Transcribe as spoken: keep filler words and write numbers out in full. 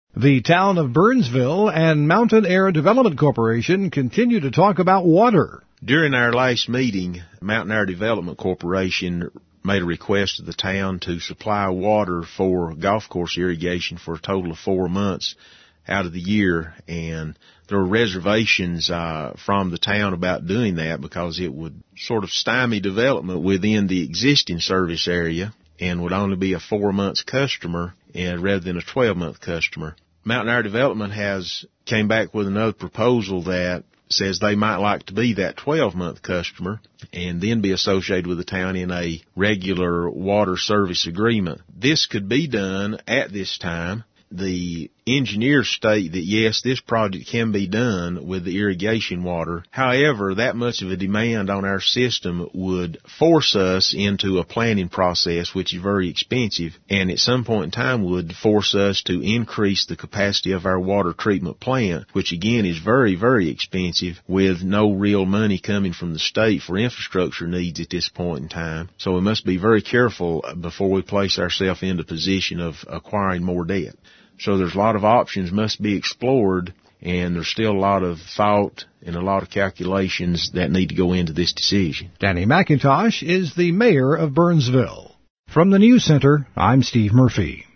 The town of Burnsville and Mountain Air Development Corporation continue to talk about water. During our last meeting, Mountain Air Development Corporation made a request to the town to supply water for golf course irrigation for a total of four months out of the year, and there were reservations uh, from the town about doing that because it would sort of stymie development within the existing service area and would only be a four-month customer and rather than a twelve-month customer. Mountain Air Development has came back with another proposal that says they might like to be that twelve-month customer and then be associated with the town in a regular water service agreement. This could be done at this time. The engineers state that, yes, this project can be done with the irrigation water. However, that much of a demand on our system would force us into a planning process, which is very expensive, and at some point in time would force us to increase the capacity of our water treatment plant, which again is very, very expensive with no real money coming from the state for infrastructure needs at this point in time. So we must be very careful before we place ourselves in the position of acquiring more debt. So there's a lot of options must be explored, and there's still a lot of thought and a lot of calculations that need to go into this decision. Danny McIntosh is the mayor of Burnsville. From the News Center, I'm Steve Murphy.